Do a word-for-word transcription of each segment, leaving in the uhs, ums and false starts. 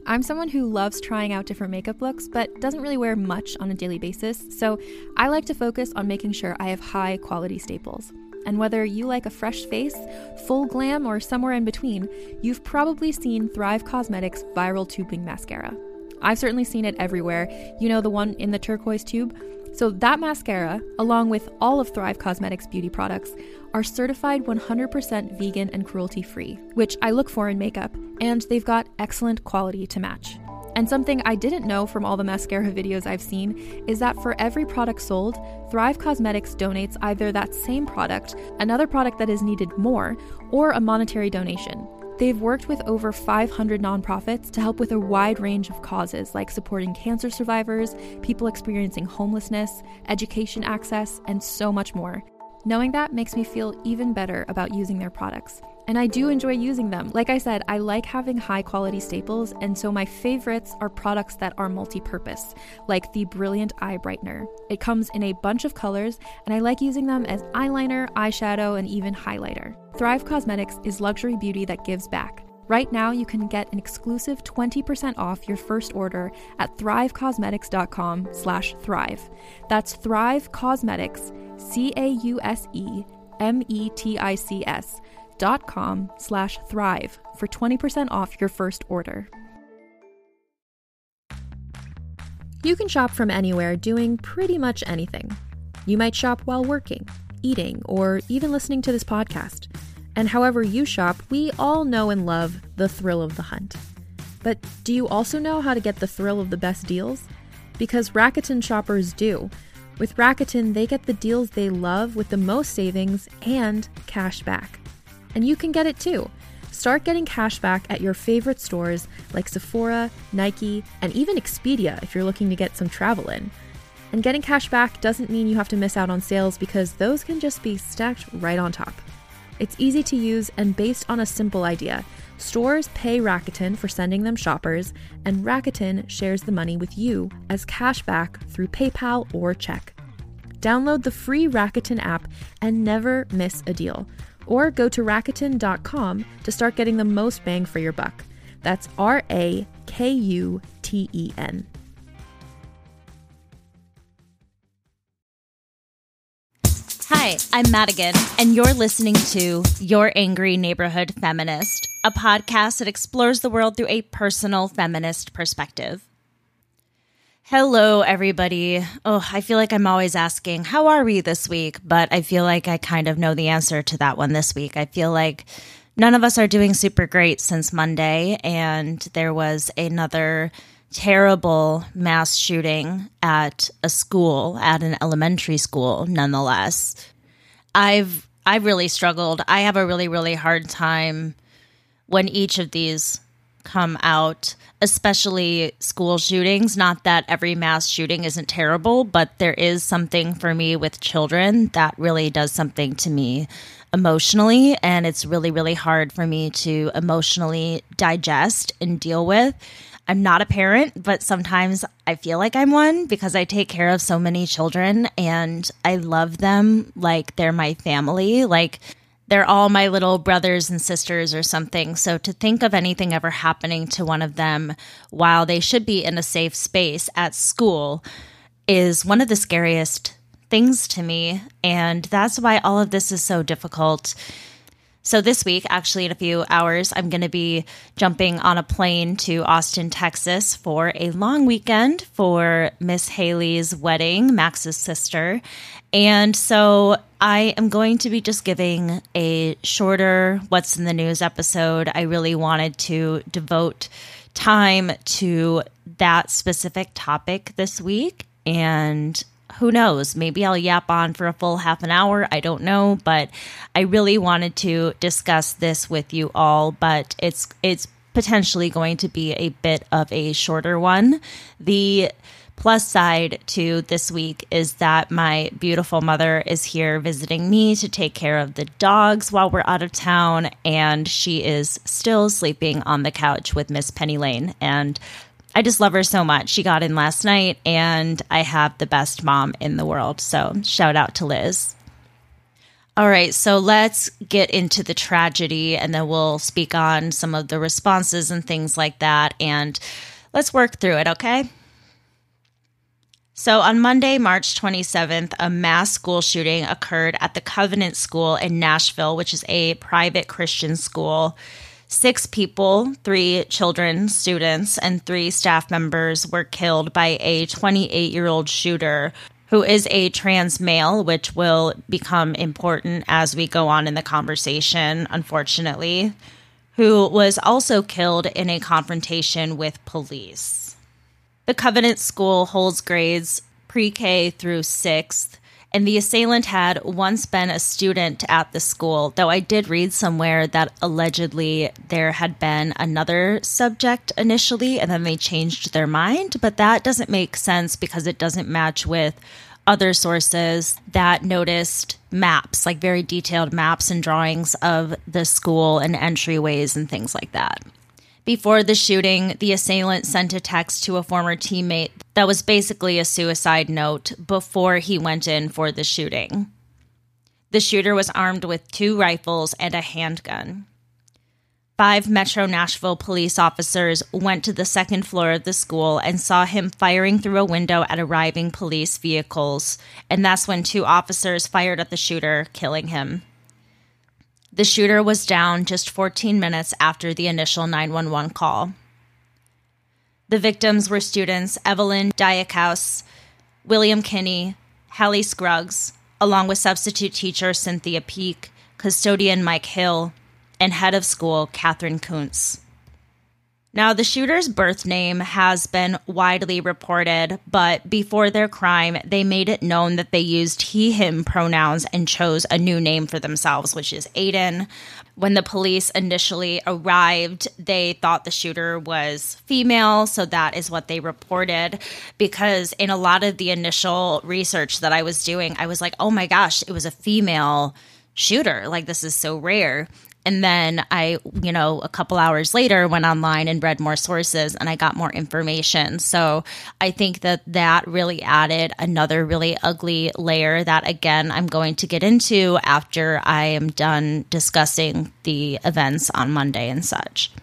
I'm someone who loves trying out different makeup looks, but doesn't really wear much on a daily basis, so I like to focus on making sure I have high quality staples. And whether you like a fresh face, full glam, or somewhere in between, you've probably seen Thrive Causemetics Viral Tubing Mascara. I've certainly seen it everywhere. You know, the one in the turquoise tube? So that mascara, along with all of Thrive Causemetics beauty products, are certified one hundred percent vegan and cruelty-free, which I look for in makeup, and they've got excellent quality to match. And something I didn't know from all the mascara videos I've seen is that for every product sold, Thrive Causemetics donates either that same product, another product that is needed more, or a monetary donation. They've worked with over five hundred nonprofits to help with a wide range of causes like supporting cancer survivors, people experiencing homelessness, education access, and so much more. Knowing that makes me feel even better about using their products. And I do enjoy using them. Like I said, I like having high quality staples, and so my favorites are products that are multi-purpose, like the Brilliant Eye Brightener. It comes in a bunch of colors, and I like using them as eyeliner, eyeshadow, and even highlighter. Thrive Causemetics is luxury beauty that gives back. Right now, you can get an exclusive twenty percent off your first order at thrivecausemetics.com slash thrive. That's Thrive Causemetics, C A U S E M E T I C S dot com slash thrive for twenty percent off your first order. You can shop from anywhere doing pretty much anything. You might shop while working, eating, or even listening to this podcast. And however you shop, we all know and love the thrill of the hunt. But do you also know how to get the thrill of the best deals? Because Rakuten shoppers do. With Rakuten, they get the deals they love with the most savings and cash back. And you can get it too. Start getting cash back at your favorite stores like Sephora, Nike, and even Expedia if you're looking to get some travel in. And getting cash back doesn't mean you have to miss out on sales, because those can just be stacked right on top. It's easy to use and based on a simple idea. Stores pay Rakuten for sending them shoppers, and Rakuten shares the money with you as cash back through PayPal or check. Download the free Rakuten app and never miss a deal. Or go to Rakuten dot com to start getting the most bang for your buck. That's R A K U T E N. Hi, I'm Madigan, and you're listening to Your Angry Neighborhood Feminist, a podcast that explores the world through a personal feminist perspective. Hello, everybody. Oh, I feel like I'm always asking, how are we this week? But I feel like I kind of know the answer to that one this week. I feel like none of us are doing super great since Monday, and there was another terrible mass shooting at a school, at an elementary school, nonetheless. I've I've really struggled. I have a really, really hard time when each of these come out, especially school shootings. Not that every mass shooting isn't terrible, but there is something for me with children that really does something to me emotionally, and it's really, really hard for me to emotionally digest and deal with. I'm not a parent, but sometimes I feel like I'm one because I take care of so many children and I love them like they're my family, like they're all my little brothers and sisters or something. So to think of anything ever happening to one of them while they should be in a safe space at school is one of the scariest things to me. And that's why all of this is so difficult. So this week, actually in a few hours, I'm going to be jumping on a plane to Austin, Texas for a long weekend for Miss Haley's wedding, Max's sister. And so I am going to be just giving a shorter What's in the News episode. I really wanted to devote time to that specific topic this week. And who knows? Maybe I'll yap on for a full half an hour. I don't know, but I really wanted to discuss this with you all, but it's it's potentially going to be a bit of a shorter one. The plus side to this week is that my beautiful mother is here visiting me to take care of the dogs while we're out of town, and she is still sleeping on the couch with Miss Penny Lane, and I just love her so much. She got in last night, and I have the best mom in the world. So shout out to Liz. All right, so let's get into the tragedy, and then we'll speak on some of the responses and things like that, and let's work through it, okay? So on Monday, March twenty-seventh, a mass school shooting occurred at the Covenant School in Nashville, which is a private Christian school. Six people, three children, students, and three staff members were killed by a twenty-eight-year-old shooter who is a trans male, which will become important as we go on in the conversation, unfortunately, who was also killed in a confrontation with police. The Covenant School holds grades pre-K through sixth, and the assailant had once been a student at the school, though I did read somewhere that allegedly there had been another subject initially, and then they changed their mind, but that doesn't make sense because it doesn't match with other sources that noticed maps, like very detailed maps and drawings of the school and entryways and things like that. Before the shooting, the assailant sent a text to a former teammate that was basically a suicide note before he went in for the shooting. The shooter was armed with two rifles and a handgun. Five Metro Nashville police officers went to the second floor of the school and saw him firing through a window at arriving police vehicles, and that's when two officers fired at the shooter, killing him. The shooter was down just fourteen minutes after the initial nine one one call. The victims were students Evelyn Diakhouse, William Kinney, Hallie Scruggs, along with substitute teacher Cynthia Peak, custodian Mike Hill, and head of school Catherine Kuntz. Now, the shooter's birth name has been widely reported, but before their crime, they made it known that they used he, him pronouns and chose a new name for themselves, which is Aiden. When the police initially arrived, they thought the shooter was female, so that is what they reported, because in a lot of the initial research that I was doing, I was like, oh my gosh, it was a female shooter. Like, this is so rare. And then I, you know, a couple hours later went online and read more sources and I got more information. So I think that that really added another really ugly layer that, again, I'm going to get into after I am done discussing the events on Monday and such.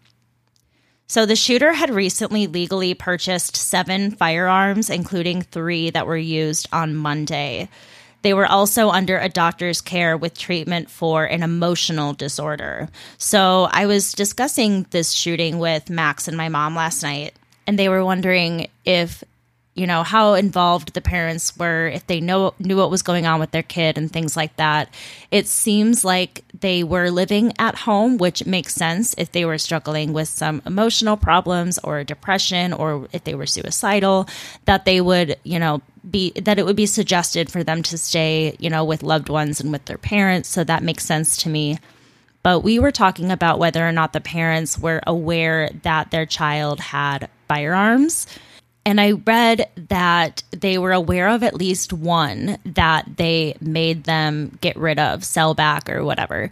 So the shooter had recently legally purchased seven firearms, including three that were used on Monday. They were also under a doctor's care with treatment for an emotional disorder. So I was discussing this shooting with Max and my mom last night, and they were wondering if, you know, how involved the parents were, if they know knew what was going on with their kid and things like that. It seems like they were living at home, which makes sense if they were struggling with some emotional problems or depression, or if they were suicidal, that they would, you know, be that it would be suggested for them to stay, you know, with loved ones and with their parents. So that makes sense to me. But we were talking about whether or not the parents were aware that their child had firearms. And I read that they were aware of at least one that they made them get rid of, sell back or whatever.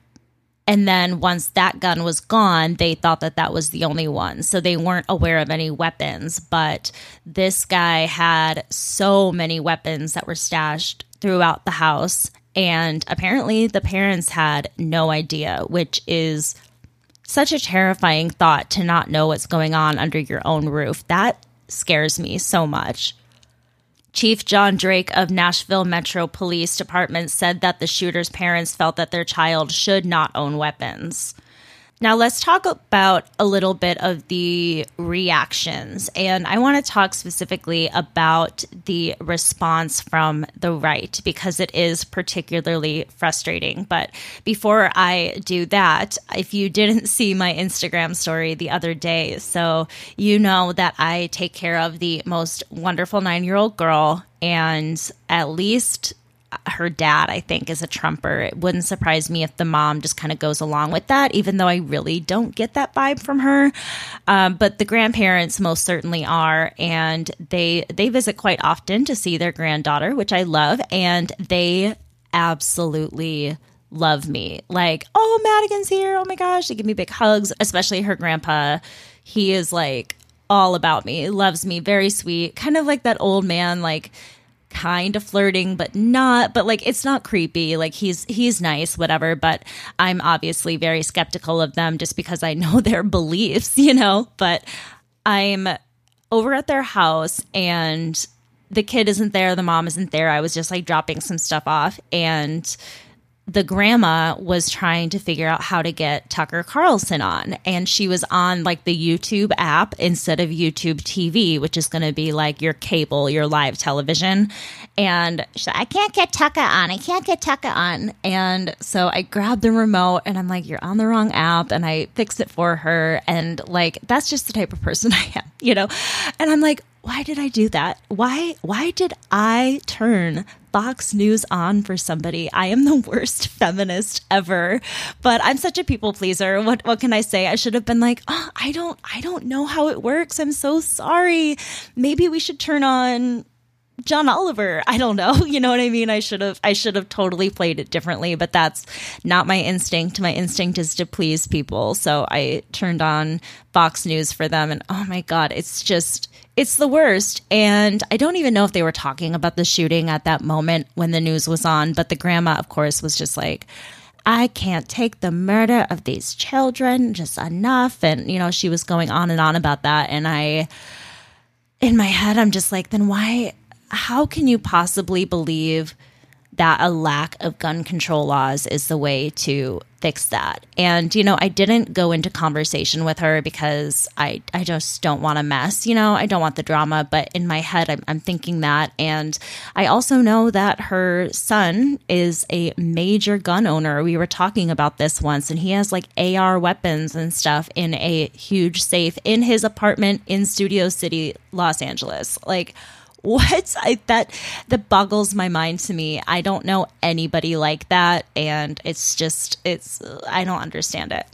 And then once that gun was gone, they thought that that was the only one. So they weren't aware of any weapons. But this guy had so many weapons that were stashed throughout the house. And apparently the parents had no idea, which is such a terrifying thought, to not know what's going on under your own roof. That scares me so much. Chief John Drake of Nashville Metro Police Department said that the shooter's parents felt that their child should not own weapons. Now let's talk about a little bit of the reactions, and I want to talk specifically about the response from the right because it is particularly frustrating. But before I do that, if you didn't see my Instagram story the other day, so you know that I take care of the most wonderful nine-year-old girl, and at least her dad, I think, is a Trumper. It wouldn't surprise me if the mom just kind of goes along with that, even though I really don't get that vibe from her. Um, but the grandparents most certainly are, and they they visit quite often to see their granddaughter, which I love, and they absolutely love me. Like, oh, Madigan's here. Oh my gosh. They give me big hugs, especially her grandpa. He is like all about me, loves me, very sweet, kind of like that old man, like, kind of flirting, but not, but like, it's not creepy. Like he's, he's nice, whatever. But I'm obviously very skeptical of them just because I know their beliefs, you know, but I'm over at their house and the kid isn't there. The mom isn't there. I was just like dropping some stuff off, and the grandma was trying to figure out how to get Tucker Carlson on. And she was on like the YouTube app instead of YouTube T V, which is going to be like your cable, your live television. And she said, I can't get Tucker on. I can't get Tucker on. And so I grabbed the remote and I'm like, you're on the wrong app. And I fixed it for her. And like, that's just the type of person I am, you know? And I'm like, why did I do that? Why, why did I turn Fox News on for somebody? I am the worst feminist ever, but I'm such a people pleaser. What, what can I say? I should have been like, oh, I don't, I don't know how it works. I'm so sorry. Maybe we should turn on John Oliver. I don't know. You know what I mean? I should have, I should have totally played it differently, but that's not my instinct. My instinct is to please people. So I turned on Fox News for them, and oh my God, it's just, it's the worst. And I don't even know if they were talking about the shooting at that moment when the news was on, but the grandma, of course, was just like, I can't take the murder of these children, just enough. And, you know, she was going on and on about that. And I, in my head, I'm just like, then why, how can you possibly believe that a lack of gun control laws is the way to fix that? And, you know, I didn't go into conversation with her because I, I just don't want to mess, you know, I don't want the drama, but in my head, I'm, I'm thinking that. And I also know that her son is a major gun owner. We were talking about this once, and he has like A R weapons and stuff in a huge safe in his apartment in Studio City, Los Angeles. Like, what? I, that that boggles my mind to me. I don't know anybody like that, and it's just, it's, I don't understand it.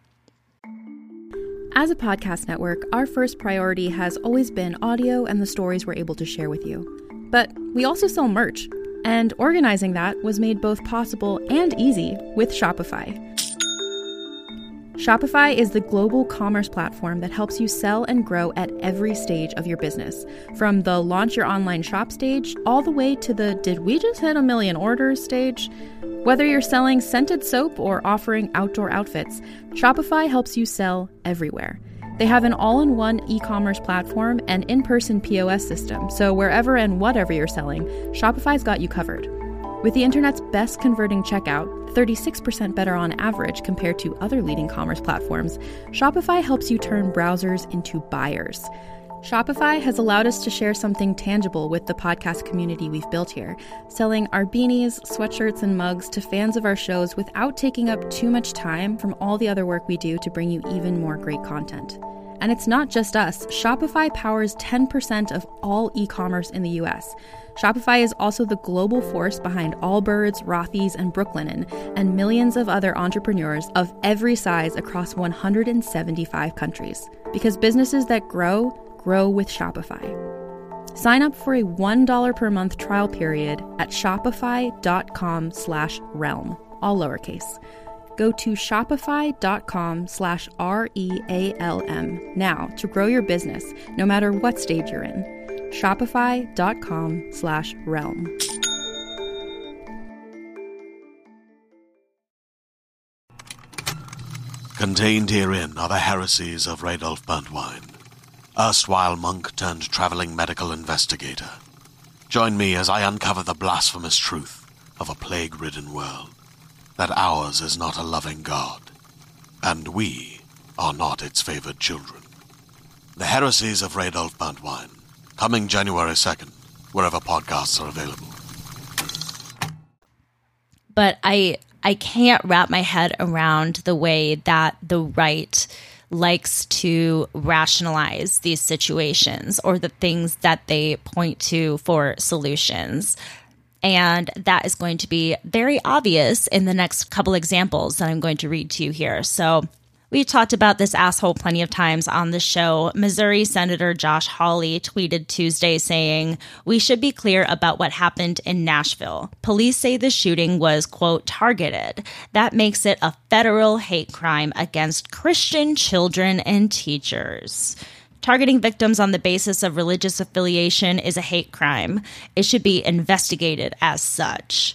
As a podcast network, our first priority has always been audio and the stories we're able to share with you. But we also sell merch, and organizing that was made both possible and easy with Shopify. Shopify is the global commerce platform that helps you sell and grow at every stage of your business, from the launch your online shop stage all the way to the did we just hit a million orders stage. Whether you're selling scented soap or offering outdoor outfits, Shopify helps you sell everywhere. They have an all-in-one e-commerce platform and in-person P O S system, so wherever and whatever you're selling, Shopify's got you covered. With the internet's best converting checkout, thirty-six percent better on average compared to other leading commerce platforms, Shopify helps you turn browsers into buyers. Shopify has allowed us to share something tangible with the podcast community we've built here, selling our beanies, sweatshirts, and mugs to fans of our shows without taking up too much time from all the other work we do to bring you even more great content. And it's not just us. Shopify powers ten percent of all e-commerce in the U S. Shopify is also the global force behind Allbirds, Rothy's, and Brooklinen, and millions of other entrepreneurs of every size across one hundred seventy-five countries. Because businesses that grow, grow with Shopify. Sign up for a one dollar per month trial period at shopify.com slash realm, all lowercase. Go to shopify.com slash R-E-A-L-M now to grow your business, no matter what stage you're in. Shopify.com slash realm. Contained herein are the heresies of Radolf Burntwine, erstwhile monk turned traveling medical investigator. Join me as I uncover the blasphemous truth of a plague-ridden world, that ours is not a loving God, and we are not its favored children. The Heresies of Radolf Burntwine, coming January second, wherever podcasts are available. But I I can't wrap my head around the way that the right likes to rationalize these situations or the things that they point to for solutions. And that is going to be very obvious in the next couple examples that I'm going to read to you here. So we talked about this asshole plenty of times on the show. Missouri Senator Josh Hawley tweeted Tuesday saying, "We should be clear about what happened in Nashville. Police say the shooting was, quote, targeted. That makes it a federal hate crime against Christian children and teachers." Targeting victims on the basis of religious affiliation is a hate crime. It should be investigated as such.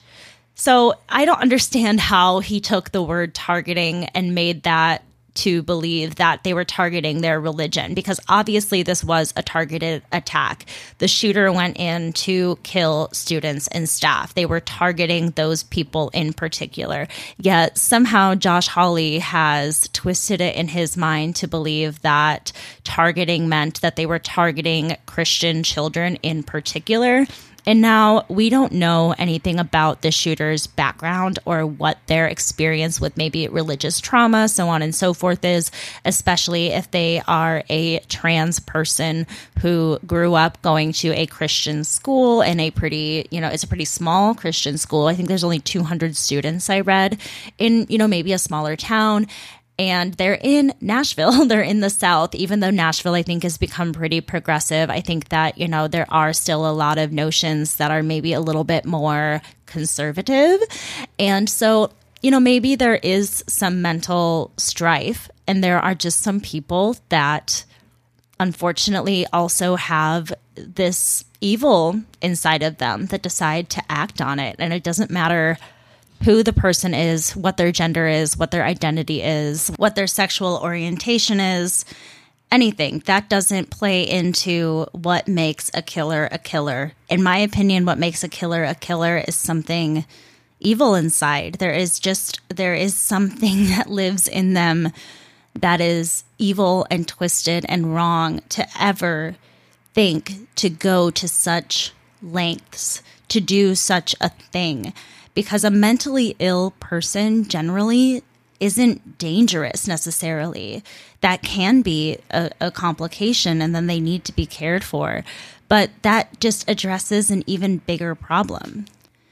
So I don't understand how he took the word targeting and made that to believe that they were targeting their religion, because obviously this was a targeted attack. The shooter went in to kill students and staff. They were targeting those people in particular. Yet somehow Josh Hawley has twisted it in his mind to believe that targeting meant that they were targeting Christian children in particular. And now we don't know anything about the shooter's background or what their experience with maybe religious trauma, so on and so forth is, especially if they are a trans person who grew up going to a Christian school and a pretty, you know, it's a pretty small Christian school. I think there's only two hundred students I read in, you know, maybe a smaller town. And they're in Nashville. They're in the South, even though Nashville, I think, has become pretty progressive. I think that, you know, there are still a lot of notions that are maybe a little bit more conservative. And so, you know, maybe there is some mental strife, and there are just some people that unfortunately also have this evil inside of them that decide to act on it. And it doesn't matter who the person is, what their gender is, what their identity is, what their sexual orientation is, anything. That doesn't play into what makes a killer a killer. In my opinion, what makes a killer a killer is something evil inside. There is just, there is something that lives in them that is evil and twisted and wrong to ever think to go to such lengths, to do such a thing. Because a mentally ill person generally isn't dangerous necessarily. That can be a, a complication, and then they need to be cared for. But that just addresses an even bigger problem.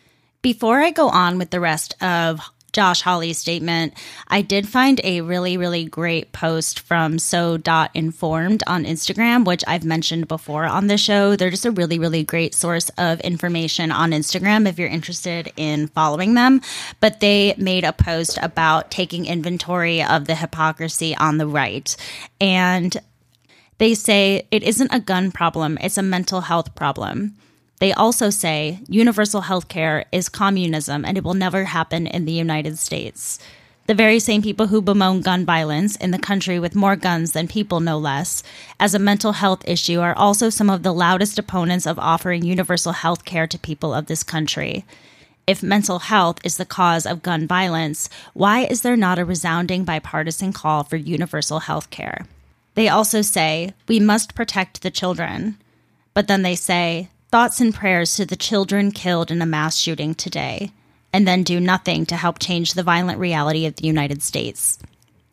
Before I go on with the rest of Josh Hawley's statement, I did find a really, really great post from so dot informed on Instagram, which I've mentioned before on the show. They're just a really, really great source of information on Instagram if you're interested in following them. But they made a post about taking inventory of the hypocrisy on the right. And they say it isn't a gun problem, it's a mental health problem. They also say universal health care is communism and it will never happen in the United States. The very same people who bemoan gun violence in the country with more guns than people, no less, as a mental health issue are also some of the loudest opponents of offering universal health care to people of this country. If mental health is the cause of gun violence, why is there not a resounding bipartisan call for universal health care? They also say we must protect the children. But then they say, thoughts and prayers to the children killed in a mass shooting today, and then do nothing to help change the violent reality of the United States.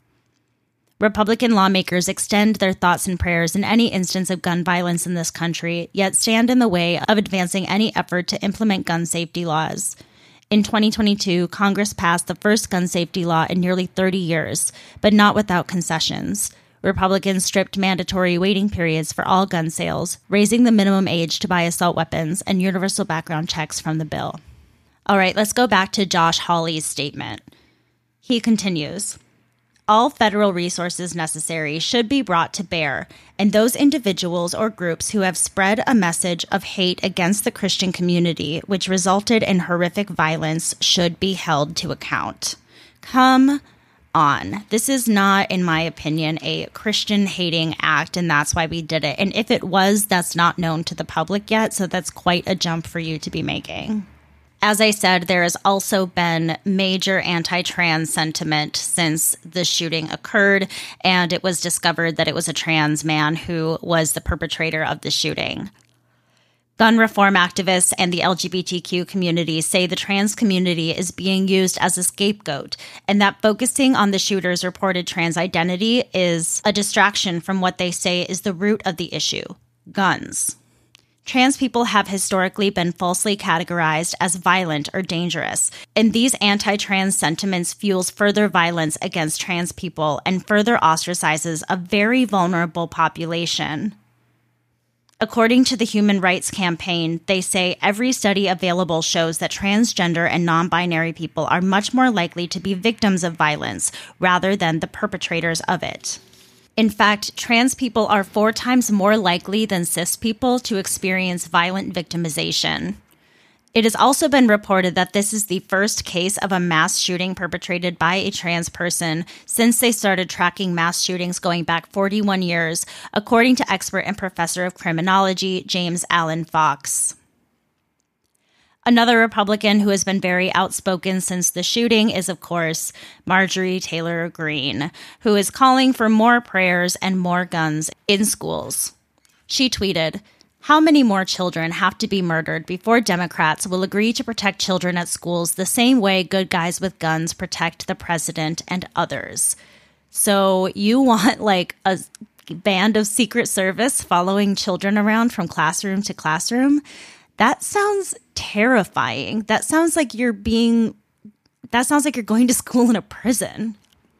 Republican lawmakers extend their thoughts and prayers in any instance of gun violence in this country, yet stand in the way of advancing any effort to implement gun safety laws. In twenty twenty-two, Congress passed the first gun safety law in nearly thirty years, but not without concessions. Republicans stripped mandatory waiting periods for all gun sales, raising the minimum age to buy assault weapons, and universal background checks from the bill. All right, let's go back to Josh Hawley's statement. He continues, all federal resources necessary should be brought to bear, and those individuals or groups who have spread a message of hate against the Christian community, which resulted in horrific violence, should be held to account. Come on. This is not, in my opinion, a Christian-hating act, and that's why we did it. And if it was, that's not known to the public yet, so that's quite a jump for you to be making. As I said, there has also been major anti-trans sentiment since the shooting occurred, and it was discovered that it was a trans man who was the perpetrator of the shooting. Gun reform activists and the L G B T Q community say the trans community is being used as a scapegoat, and that focusing on the shooter's reported trans identity is a distraction from what they say is the root of the issue: guns. Trans people have historically been falsely categorized as violent or dangerous, and these anti-trans sentiments fuels further violence against trans people and further ostracizes a very vulnerable population. According to the Human Rights Campaign, they say every study available shows that transgender and non-binary people are much more likely to be victims of violence rather than the perpetrators of it. In fact, trans people are four times more likely than cis people to experience violent victimization. It has also been reported that this is the first case of a mass shooting perpetrated by a trans person since they started tracking mass shootings going back forty-one years, according to expert and professor of criminology James Allen Fox. Another Republican who has been very outspoken since the shooting is, of course, Marjorie Taylor Greene, who is calling for more prayers and more guns in schools. She tweeted, "How many more children have to be murdered before Democrats will agree to protect children at schools the same way good guys with guns protect the president and others?" So you want like a band of Secret Service following children around from classroom to classroom? That sounds terrifying. That sounds like you're being, that sounds like you're going to school in a prison.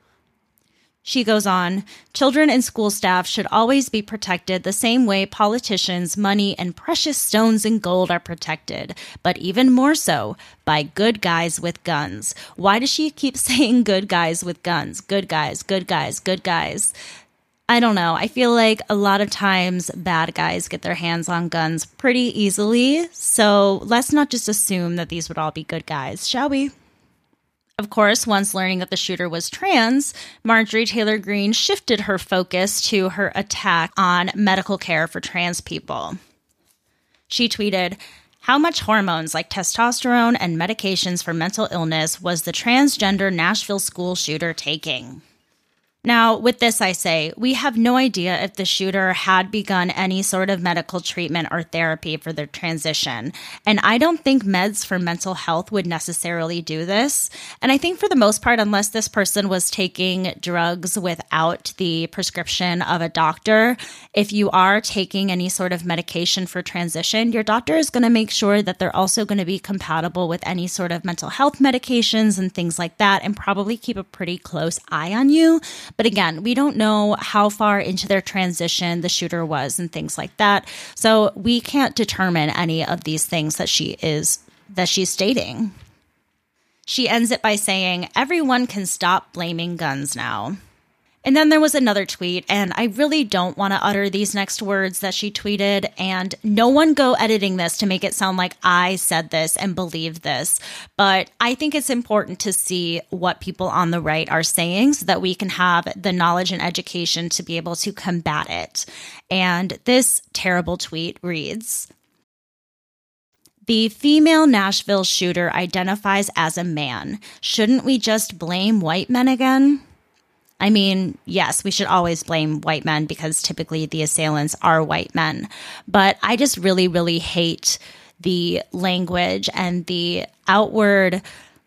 She goes on, "Children and school staff should always be protected the same way politicians, money, and precious stones and gold are protected, but even more so by good guys with guns." Why does she keep saying good guys with guns? Good guys, good guys, good guys. I don't know. I feel like a lot of times bad guys get their hands on guns pretty easily, so let's not just assume that these would all be good guys, shall we? Of course, once learning that the shooter was trans, Marjorie Taylor Greene shifted her focus to her attack on medical care for trans people. She tweeted, "How much hormones like testosterone and medications for mental illness was the transgender Nashville school shooter taking?" Now, with this, I say, we have no idea if the shooter had begun any sort of medical treatment or therapy for their transition. And I don't think meds for mental health would necessarily do this. And I think for the most part, unless this person was taking drugs without the prescription of a doctor, if you are taking any sort of medication for transition, your doctor is going to make sure that they're also going to be compatible with any sort of mental health medications and things like that, and probably keep a pretty close eye on you. But again, we don't know how far into their transition the shooter was and things like that. So we can't determine any of these things that she is that she's stating. She ends it by saying, "Everyone can stop blaming guns now." And then there was another tweet, and I really don't want to utter these next words that she tweeted, and no one go editing this to make it sound like I said this and believe this. But I think it's important to see what people on the right are saying so that we can have the knowledge and education to be able to combat it. And this terrible tweet reads, "The female Nashville shooter identifies as a man. Shouldn't we just blame white men again?" I mean, yes, we should always blame white men because typically the assailants are white men. But I just really, really hate the language and the outward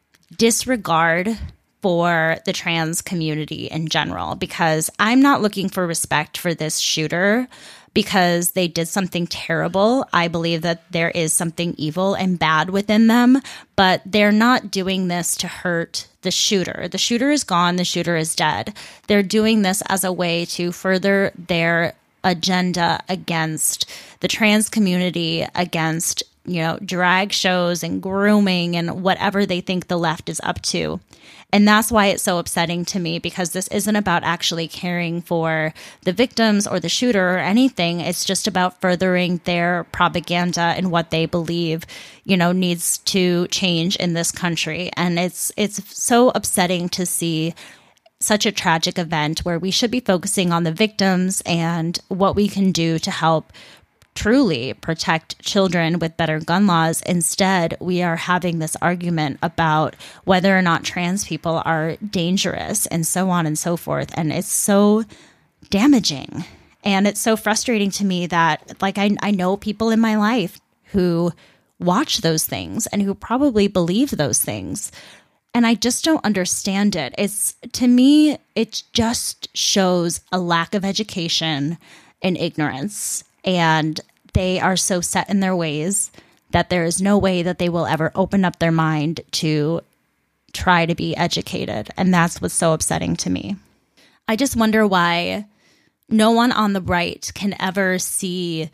disregard for the trans community in general, because I'm not looking for respect for this shooter because they did something terrible. I believe that there is something evil and bad within them, but they're not doing this to hurt the shooter. The shooter is gone. The shooter is dead. They're doing this as a way to further their agenda against the trans community, against, you know, drag shows and grooming and whatever they think the left is up to. And that's why it's so upsetting to me, because this isn't about actually caring for the victims or the shooter or anything. It's just about furthering their propaganda and what they believe, you know, needs to change in this country. And it's it's so upsetting to see such a tragic event where we should be focusing on the victims and what we can do to help truly protect children with better gun laws. Instead, we are having this argument about whether or not trans people are dangerous and so on and so forth. And it's so damaging. And it's so frustrating to me that, like, I, I know people in my life who watch those things and who probably believe those things. And I just don't understand it. It's, to me, it just shows a lack of education and ignorance. And they are so set in their ways that there is no way that they will ever open up their mind to try to be educated. And that's what's so upsetting to me. I just wonder why no one on the right can ever see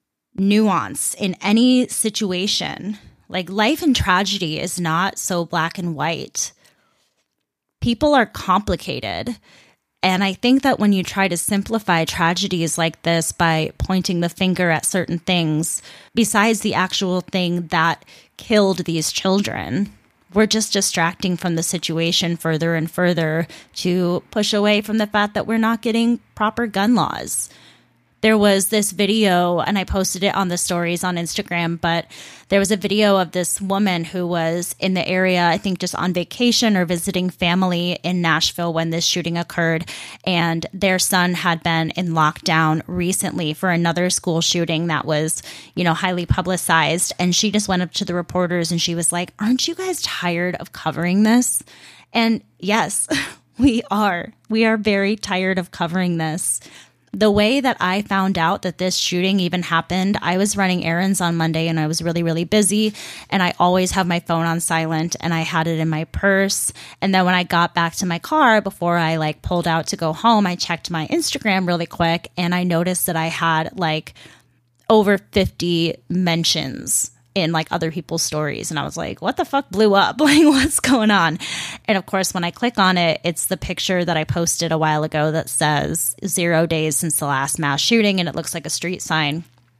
nuance in any situation. Like, life and tragedy is not so black and white. People are complicated. And I think that when you try to simplify tragedies like this by pointing the finger at certain things, besides the actual thing that killed these children, we're just distracting from the situation further and further to push away from the fact that we're not getting proper gun laws. There was this video, and I posted it on the stories on Instagram, but there was a video of this woman who was in the area, I think just on vacation or visiting family in Nashville when this shooting occurred. And their son had been in lockdown recently for another school shooting that was, you know, highly publicized. And she just went up to the reporters and she was like, "Aren't you guys tired of covering this?" And yes, we are. We are very tired of covering this. The way that I found out that this shooting even happened, I was running errands on Monday and I was really, really busy. And I always have my phone on silent and I had it in my purse. And then when I got back to my car, before I like pulled out to go home, I checked my Instagram really quick and I noticed that I had like over fifty mentions in like other people's stories. And I was like, what the fuck blew up? Like, what's going on? And of course, when I click on it, it's the picture that I posted a while ago that says zero days since the last mass shooting. And it looks like a street sign.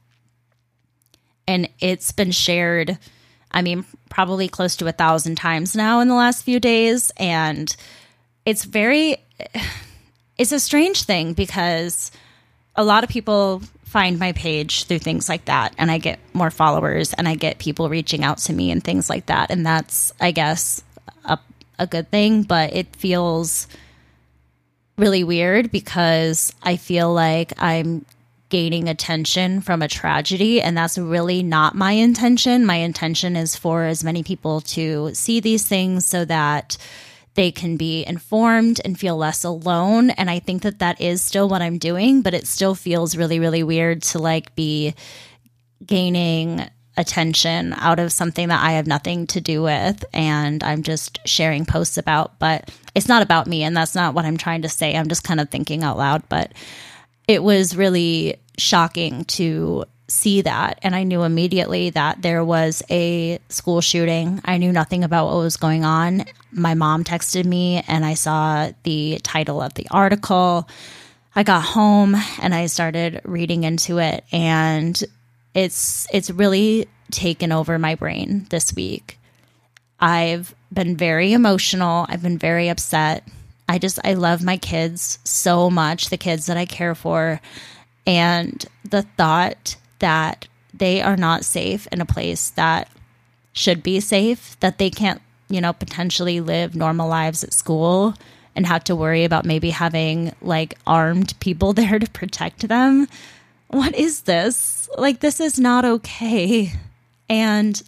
And it's been shared, I mean, probably close to a thousand times now in the last few days. And it's very, it's a strange thing because a lot of people find my page through things like that, and I get more followers and I get people reaching out to me and things like that, and that's, I guess, a, a good thing. But it feels really weird because I feel like I'm gaining attention from a tragedy, and that's really not my intention. My intention is for as many people to see these things so that they can be informed and feel less alone. And I think that that is still what I'm doing, but it still feels really, really weird to like be gaining attention out of something that I have nothing to do with and I'm just sharing posts about. But it's not about me, and that's not what I'm trying to say. I'm just kind of thinking out loud. But it was really shocking to see that. And I knew immediately that there was a school shooting. I knew nothing about what was going on. My mom texted me and I saw the title of the article. I got home and I started reading into it, and it's it's really taken over my brain this week. I've been very emotional. I've been very upset. I just, I love my kids so much, the kids that I care for. And the thought that they are not safe in a place that should be safe, that they can't, you know, potentially live normal lives at school and have to worry about maybe having like armed people there to protect them. What is this? Like, this is not okay. And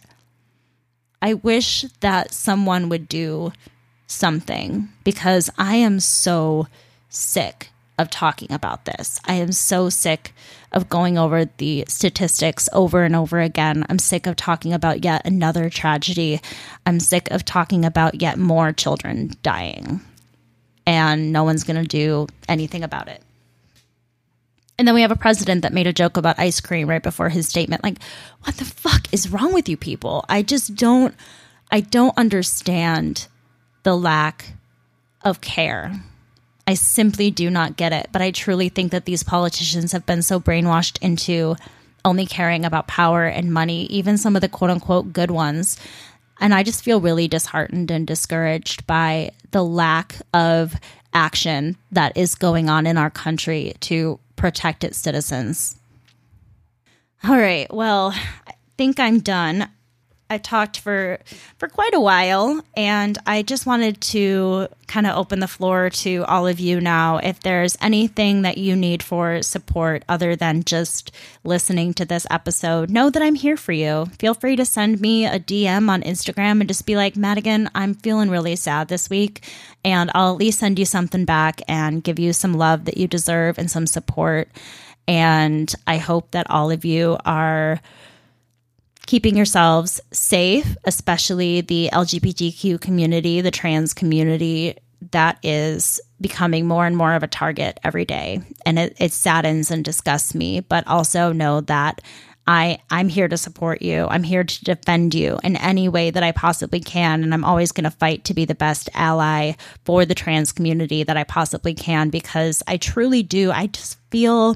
I wish that someone would do something because I am so sick of talking about this. I am so sick of going over the statistics over and over again. I'm sick of talking about yet another tragedy. I'm sick of talking about yet more children dying. And no one's going to do anything about it. And then we have a president that made a joke about ice cream right before his statement. Like, what the fuck is wrong with you people? I just don't, I don't understand the lack of care. I simply do not get it. But I truly think that these politicians have been so brainwashed into only caring about power and money, even some of the quote unquote good ones. And I just feel really disheartened and discouraged by the lack of action that is going on in our country to protect its citizens. All right. Well, I think I'm done. I talked for for quite a while, and I just wanted to kind of open the floor to all of you now. If there's anything that you need for support other than just listening to this episode, know that I'm here for you. Feel free to send me a D M on Instagram and just be like, Madigan, I'm feeling really sad this week, and I'll at least send you something back and give you some love that you deserve and some support. And I hope that all of you are keeping yourselves safe, especially the L G B T Q community, the trans community that is becoming more and more of a target every day. And it, it saddens and disgusts me, but also know that I, I'm here to support you. I'm here to defend you in any way that I possibly can. And I'm always going to fight to be the best ally for the trans community that I possibly can, because I truly do. I just feel,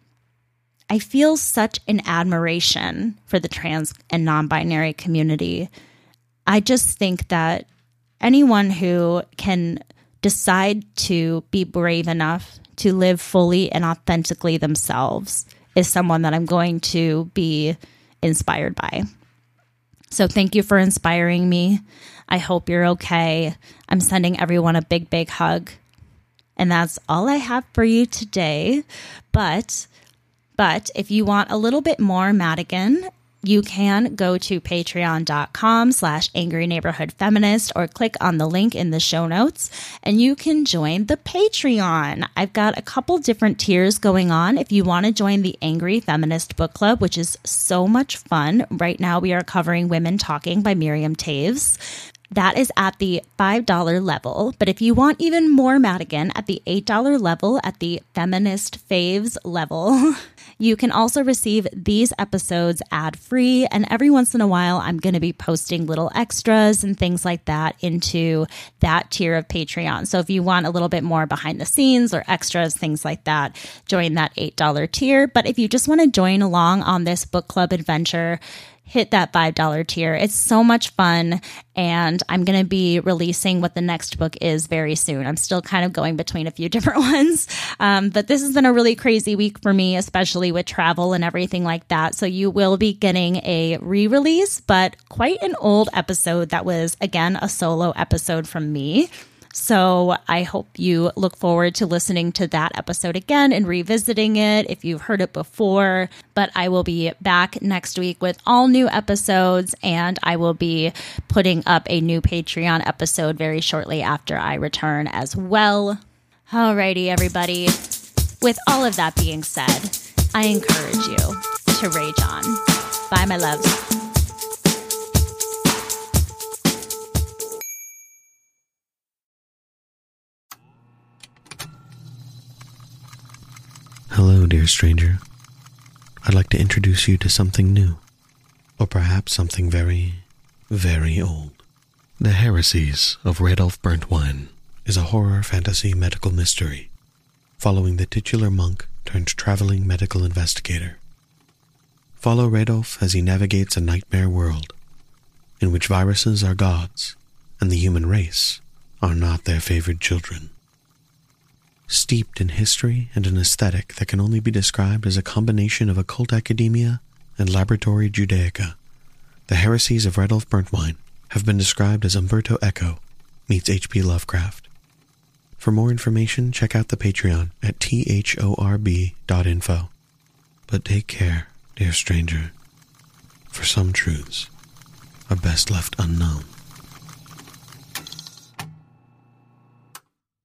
I feel such an admiration for the trans and non-binary community. I just think that anyone who can decide to be brave enough to live fully and authentically themselves is someone that I'm going to be inspired by. So thank you for inspiring me. I hope you're okay. I'm sending everyone a big, big hug. And that's all I have for you today. But, but if you want a little bit more Madigan, you can go to patreon.com slash angry neighborhood feminist or click on the link in the show notes and you can join the Patreon. I've got a couple different tiers going on. If you want to join the Angry Feminist Book Club, which is so much fun. Right now we are covering Women Talking by Miriam Toews. That is at the five dollars level. But if you want even more Madigan at the eight dollars level, at the Feminist Faves level, you can also receive these episodes ad-free. And every once in a while, I'm going to be posting little extras and things like that into that tier of Patreon. So if you want a little bit more behind the scenes or extras, things like that, join that eight dollars tier. But if you just want to join along on this book club adventure, hit that five dollars tier. It's so much fun, and I'm going to be releasing what the next book is very soon. I'm still kind of going between a few different ones, um, but this has been a really crazy week for me, especially with travel and everything like that. So you will be getting a re-release, but quite an old episode that was, again, a solo episode from me. So I hope you look forward to listening to that episode again and revisiting it if you've heard it before. But I will be back next week with all new episodes, and I will be putting up a new Patreon episode very shortly after I return as well. Alrighty, everybody. With all of that being said, I encourage you to rage on. Bye, my loves. Hello, dear stranger. I'd like to introduce you to something new, or perhaps something very, very old. The Heresies of Radolf Burntwine is a horror fantasy medical mystery following the titular monk turned traveling medical investigator. Follow Radolf as he navigates a nightmare world in which viruses are gods and the human race are not their favored children. Steeped in history and an aesthetic that can only be described as a combination of occult academia and laboratory Judaica, the Heresies of Radolf Burntwine have been described as Umberto Eco meets H P Lovecraft. For more information, check out the Patreon at thorb dot info. But take care, dear stranger, for some truths are best left unknown.